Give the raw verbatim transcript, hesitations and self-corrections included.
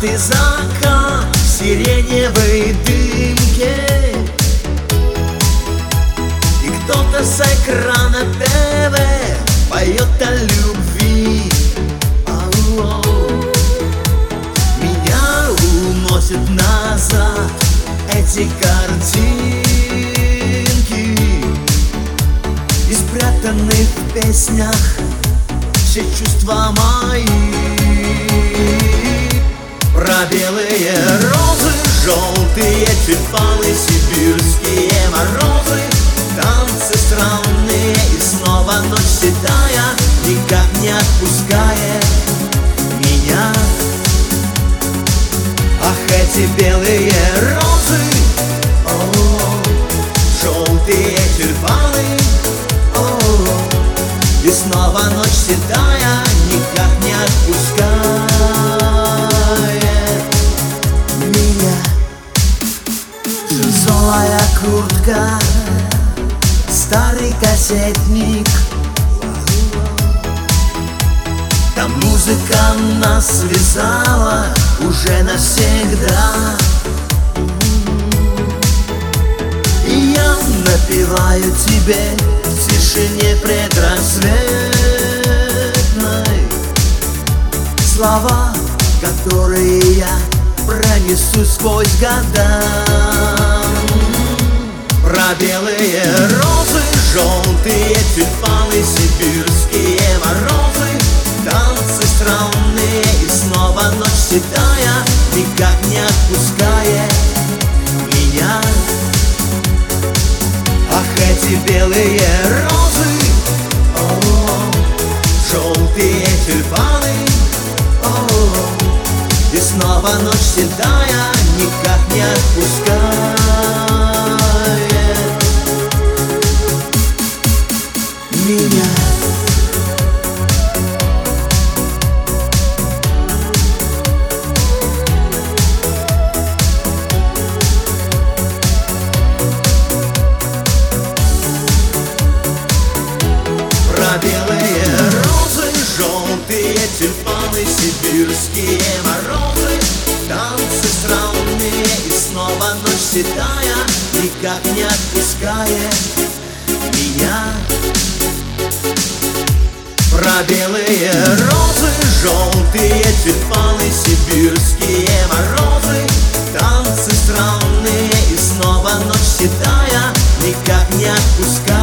Желтый закат в сиреневой дымке, и кто-то с экрана ТВ поет о любви. Ау-оу. Меня уносят назад эти картинки, и спрятаны в песнях все чувства мои. Про белые розы, желтые тюльпаны, сибирские морозы, танцы странные, и снова ночь седая никак не отпускает меня. Ах, эти белые розы, о, желтые тюльпаны, о, и снова ночь седая никак не отпускает меня. Тяжелая куртка, старый кассетник, там музыка нас связала уже навсегда. И я напеваю тебе в тишине предрассветной слова, которые я пронесу сквозь года. Про белые розы, желтые тюльпаны, сибирские морозы, танцы странные, и снова ночь седая никак не отпускает меня. Ах, эти белые розы, о, желтые тюльпаны, о, и снова ночь седая никак не отпускает меня. Про белые розы, желтые тюльпаны, сибирские морозы, танцы странные, и снова ночь седая никак не отпускает меня. Про белые розы, желтые тюльпаны, сибирские морозы, танцы странные, и снова ночь седая никак не отпускает